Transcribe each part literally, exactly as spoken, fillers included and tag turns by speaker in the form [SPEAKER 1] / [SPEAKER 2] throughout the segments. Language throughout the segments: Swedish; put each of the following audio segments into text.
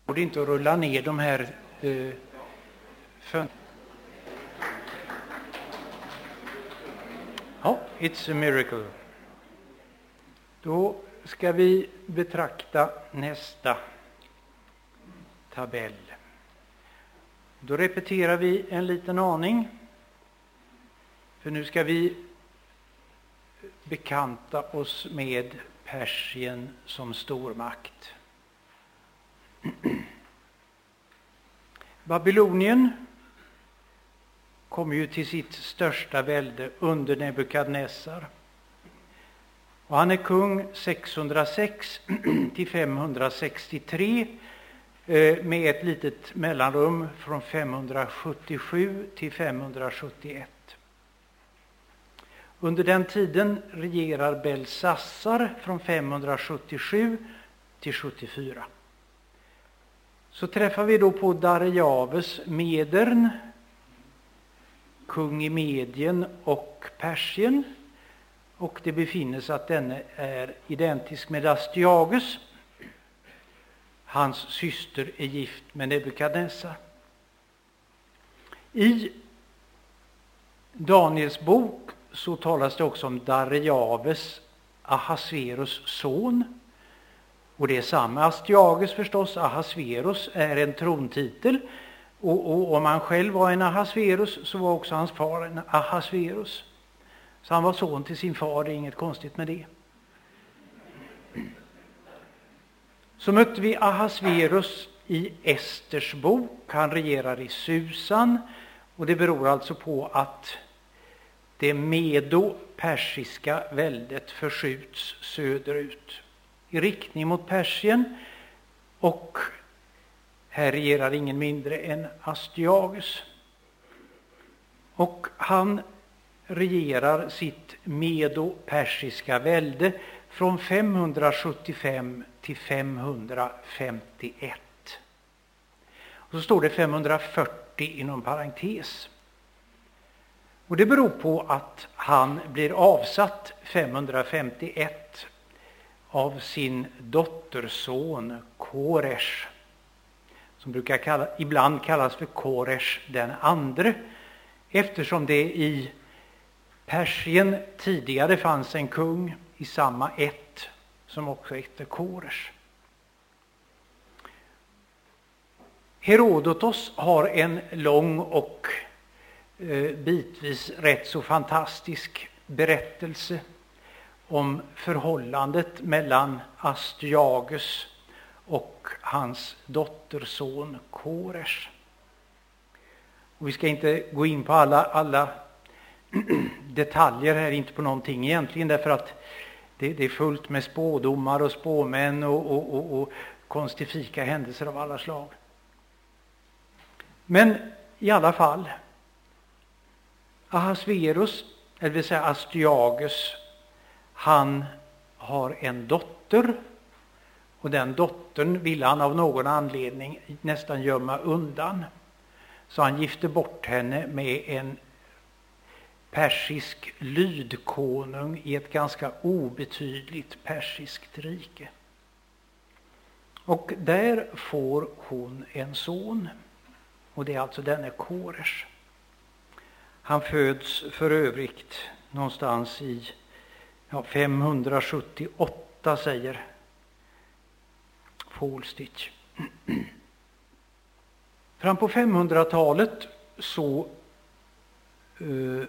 [SPEAKER 1] Och det är inte att rulla ner de här eh, fön- Ja, it's a miracle. Då ska vi betrakta nästa tabell. Då repeterar vi en liten aning. För nu ska vi bekanta oss med Persien som stormakt. Babylonien kom ju till sitt största välde under Nebukadnessar. Och han är kung sexhundrasex till femhundrasextiotre med ett litet mellanrum från femhundrasjuttiosju till femhundrasjuttioett. Under den tiden regerar Belsassar från femhundrasjuttiosju till sjuttiofyra. Så träffar vi då på Darijaves Medern, kung i Medien och Persien. Och det befinner sig att denne är identisk med Astyages. Hans syster är gift med Nebukadnessar. I Daniels bok så talas det också om Darijaves, Ahasverus son. Och det är samma Astyages förstås. Ahasverus är en trontitel. Och, och om han själv var en Ahasverus så var också hans far en Ahasverus. Så han var son till sin far, det är inget konstigt med det. Så mötte vi Ahasverus i Esters bok. Han regerar i Susan. Och det beror alltså på att det medo-persiska väldet förskjuts söderut i riktning mot Persien. Och här regerar ingen mindre än Astyages. Och han regerar sitt medo-persiska välde från femhundrasjuttiofem till femhundrafemtioett. Och så står det femhundrafyrtio inom parentes. Och det beror på att han blir avsatt femhundrafemtioett av sin dotterson Koresh, som brukar kalla, ibland kallas för Koresh den andre, eftersom det i Persien tidigare fanns en kung i samma ett som också hette Koresh. Herodotos har en lång och eh, bitvis rätt så fantastisk berättelse om förhållandet mellan Astyages och hans dotterson Koresh. Och vi ska inte gå in på alla, alla detaljer här, inte på någonting egentligen, därför att det, det är fullt med spådomar och spåmän och, och, och, och konstifika händelser av alla slag. Men i alla fall, Ahasverus, eller vill säga Astyages, han har en dotter, och den dottern ville han av någon anledning nästan gömma undan. Så han gifte bort henne med en persisk lydkonung i ett ganska obetydligt persiskt rike. Och där får hon en son, och det är alltså denne Koresh. Han föds för övrigt någonstans i ja, femhundrasjuttioåtta, säger Fålstich. Fram på femhundratalet så uh,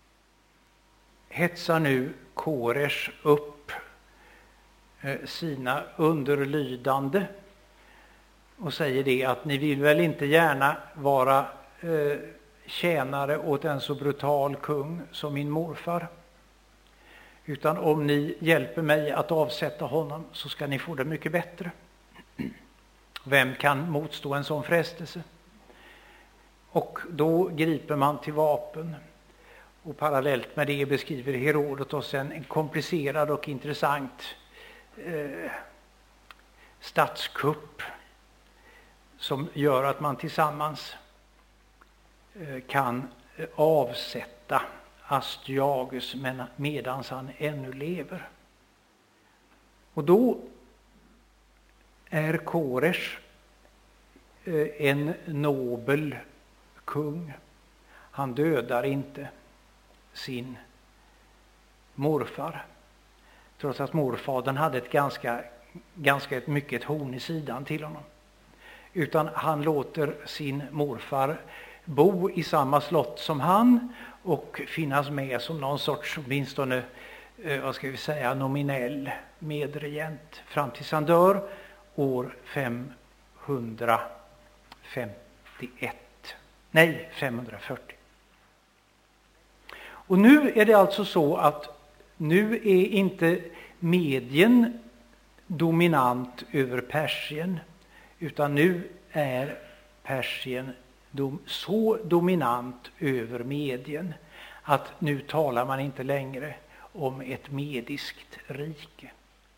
[SPEAKER 1] hetsar nu Koresh upp uh, sina underlydande och säger det att ni vill väl inte gärna vara uh, tjänare åt en så brutal kung som min morfar, utan om ni hjälper mig att avsätta honom så ska ni få det mycket bättre. Vem kan motstå en sån frestelse? Och då griper man till vapen. Och parallellt med det beskriver Herodotos en, en komplicerad och intressant eh, statskupp som gör att man tillsammans eh, kan avsätta Astyages medan han ännu lever. Och då är Koresh en nobel kung. Han dödar inte sin morfar. Trots att morfadern hade ett ganska, ganska ett mycket horn i sidan till honom. Utan han låter sin morfar bo i samma slott som han och finnas med som någon sorts, åtminstone, eh, vad ska vi säga, nominell medregent fram tills han dör år femhundrafemtioett. Nej, femhundrafyrtio. Och nu är det alltså så att nu är inte Medien dominant över Persien, utan nu är Persien dom, så dominant över Medien att nu talar man inte längre om ett mediskt rike.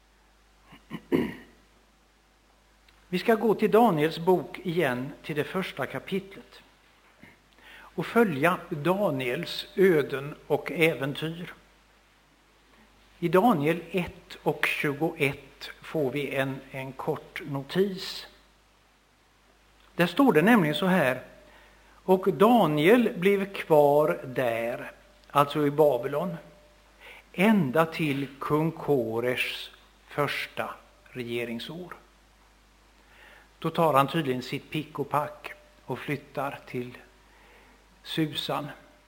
[SPEAKER 1] Vi ska gå till Daniels bok igen, till det första kapitlet och följa Daniels öden och äventyr. I Daniel ett och tjugoett får vi en, en kort notis. Där står det nämligen så här: och Daniel blev kvar där, alltså i Babylon, ända till kung Korers första regeringsår. Då tar han tydligen sitt pick och pack och flyttar till Susan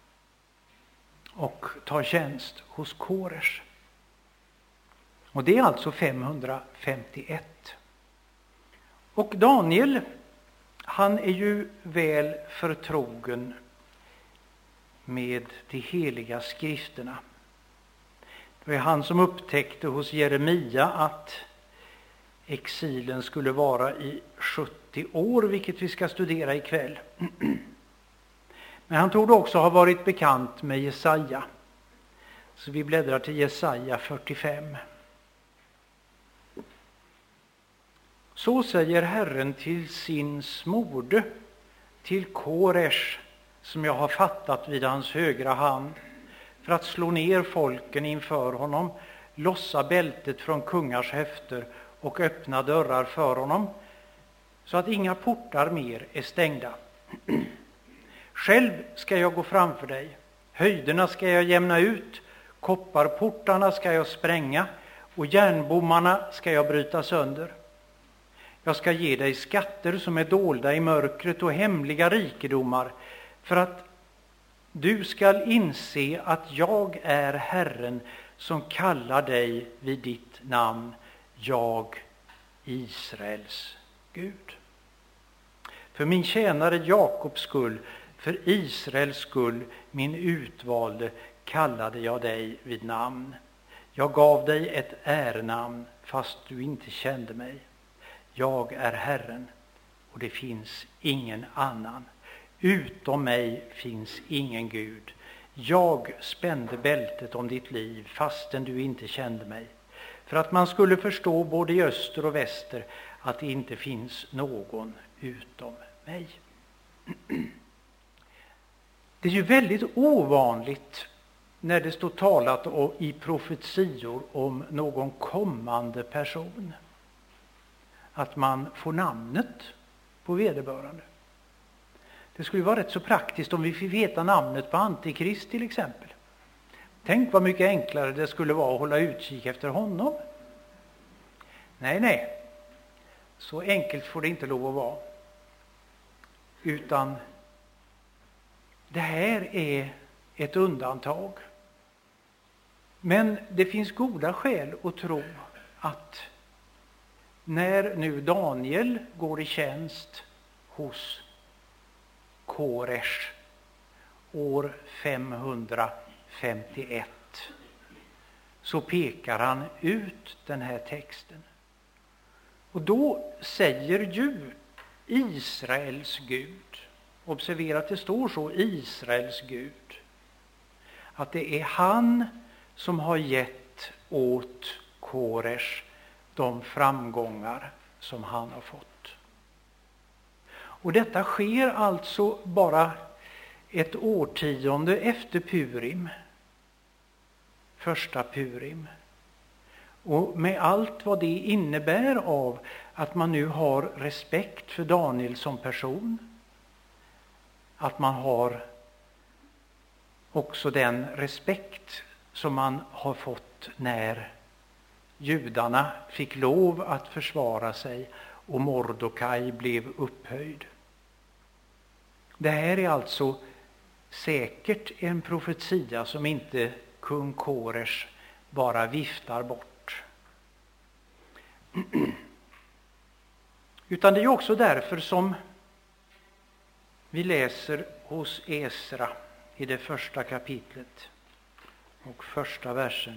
[SPEAKER 1] och tar tjänst hos Kores. Och det är alltså femhundrafemtioett. Och Daniel, han är ju väl förtrogen med de heliga skrifterna. Det var han som upptäckte hos Jeremia att exilen skulle vara i sjuttio år, vilket vi ska studera ikväll. Men han torde också ha varit bekant med Jesaja. Så vi bläddrar till Jesaja fyrtiofem. Så säger Herren till sin smorde, till Koresh, som jag har fattat vid hans högra hand, för att slå ner folken inför honom, lossa bältet från kungars höfter och öppna dörrar för honom, så att inga portar mer är stängda. Själv ska jag gå framför dig, höjderna ska jag jämna ut, kopparportarna ska jag spränga och järnbommarna ska jag bryta sönder. Jag ska ge dig skatter som är dolda i mörkret och hemliga rikedomar, för att du skall inse att jag är Herren som kallar dig vid ditt namn, jag, Israels Gud. För min tjänare Jakobs skull, för Israels skull, min utvalde, kallade jag dig vid namn. Jag gav dig ett ärnamn fast du inte kände mig. Jag är Herren och det finns ingen annan. Utom mig finns ingen Gud. Jag spände bältet om ditt liv fastän du inte kände mig. För att man skulle förstå både i öster och väster att det inte finns någon utom mig. Det är ju väldigt ovanligt när det står talat i profetior om någon kommande person, att man får namnet på vederbörande. Det skulle vara rätt så praktiskt om vi fick veta namnet på Antikrist till exempel. Tänk vad mycket enklare det skulle vara att hålla utkik efter honom. Nej, nej. Så enkelt får det inte lov att vara. Utan det här är ett undantag. Men det finns goda skäl att tro att när nu Daniel går i tjänst hos Koresh år femhundrafemtioett så pekar han ut den här texten. Och då säger ju Israels Gud, observera att det står så, Israels Gud, att det är han som har gett åt Koresh de framgångar som han har fått. Och detta sker alltså bara ett årtionde efter Purim, första Purim. Och med allt vad det innebär av att man nu har respekt för Daniel som person. Att man har också den respekt som man har fått när judarna fick lov att försvara sig och Mordokaj blev upphöjd. Det här är alltså säkert en profetia som inte kung Koresh bara viftar bort. Utan det är också därför som vi läser hos Esra i det första kapitlet och första versen.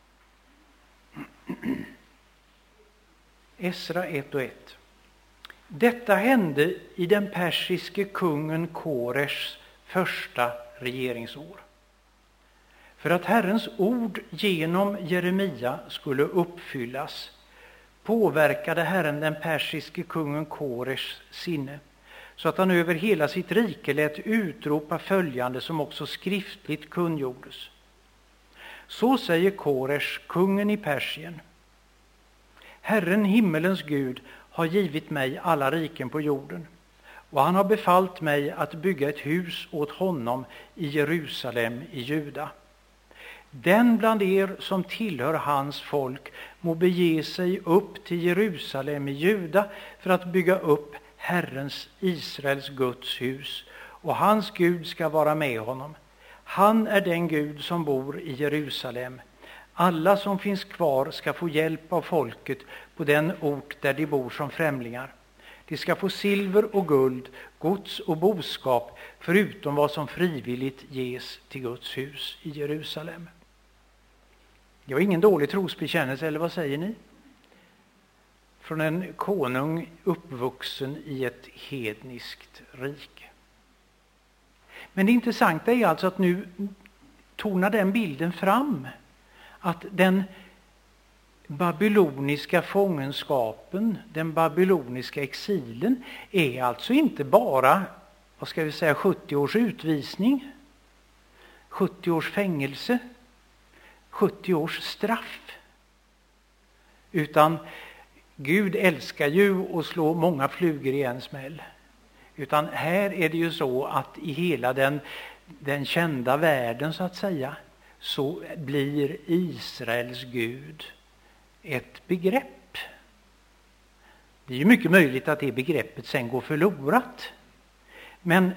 [SPEAKER 1] Esra ett och ett. Detta hände i den persiske kungen Koreshs första regeringsår. För att Herrens ord genom Jeremia skulle uppfyllas påverkade Herren den persiske kungen Koreshs sinne, så att han över hela sitt rike lät utropa följande som också skriftligt kungjordes. Så säger Koresh, kungen i Persien: Herren, himmelens Gud, har givit mig alla riken på jorden, och han har befallt mig att bygga ett hus åt honom i Jerusalem i Juda. Den bland er som tillhör hans folk må bege sig upp till Jerusalem i Juda för att bygga upp Herrens, Israels Guds hus, och hans Gud ska vara med honom. Han är den Gud som bor i Jerusalem. Alla som finns kvar ska få hjälp av folket på den ort där de bor som främlingar. De ska få silver och guld, gods och boskap, förutom vad som frivilligt ges till Guds hus i Jerusalem. Det var ingen dålig trosbekännelse, eller vad säger ni? Från en konung uppvuxen i ett hedniskt rike. Men det intressanta är alltså att nu tonar den bilden fram. Att den babyloniska fångenskapen, den babyloniska exilen, är alltså inte bara, vad ska vi säga, sjuttio års utvisning, sjuttio års fängelse, sjuttio års straff. Utan Gud älskar ju att slå många flugor i en smäll. Utan här är det ju så att i hela den, den kända världen, så att säga, så blir Israels Gud ett begrepp. Det är ju mycket möjligt att det begreppet sen går förlorat. Men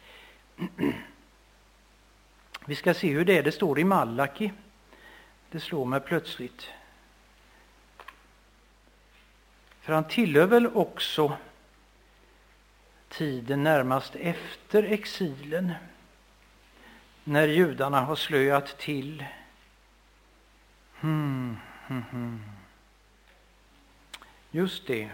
[SPEAKER 1] vi ska se hur det är. Det står i Malaki. Det slår mig plötsligt. För han tillhör väl också tiden närmast efter exilen, när judarna har slöat till. Hmm, hmm, hmm. Just det.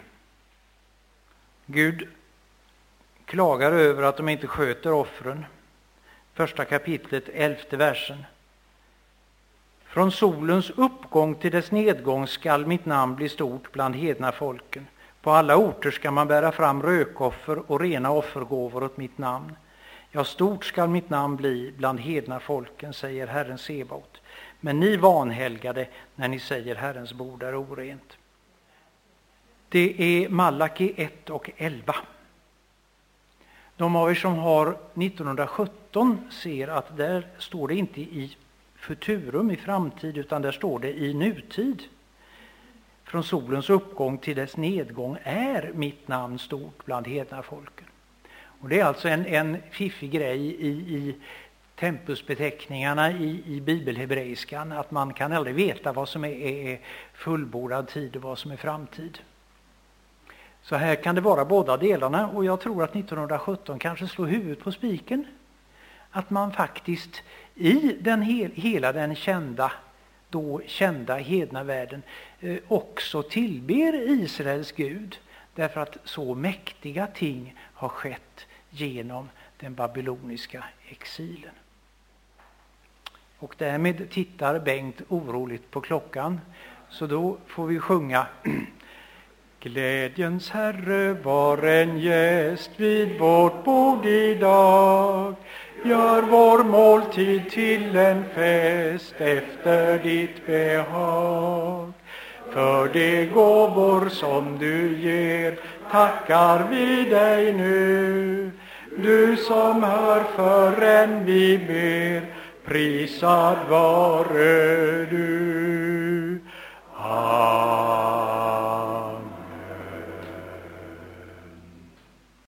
[SPEAKER 1] Gud klagar över att de inte sköter offren. Första kapitlet, elfte versen. Från solens uppgång till dess nedgång skall mitt namn bli stort bland hedna folken. På alla orter ska man bära fram rökoffer och rena offergåvor åt mitt namn. Ja, stort skall mitt namn bli bland hedna folken, säger Herren Sebaot. Men ni vanhelgade när ni säger Herrens bord är orent. Det är Malaki ett och elva. De av er som har nittonhundrasjutton ser att där står det inte i futurum, i framtid, utan där står det i nutid. Från solens uppgång till dess nedgång är mitt namn stort bland hedna folken. Och det är alltså en, en fiffig grej i, i tempusbeteckningarna i, i bibelhebreiskan, att man kan aldrig veta vad som är, är fullbordad tid och vad som är framtid. Så här kan det vara båda delarna, och jag tror att nittonhundrasjutton kanske slår huvudet på spiken. Att man faktiskt i den hel, hela den kända, då kända hedna världen eh, också tillber Israels Gud, därför att så mäktiga ting har skett genom den babyloniska exilen. Och därmed tittar Bengt oroligt på klockan, så då får vi sjunga: Glädjens Herre var en gäst vid vårt bord idag. Gör vår måltid till en fest efter ditt behag. För de gåvor som du ger tackar vi dig nu. Du som hör förrän vi ber, prisad vare du.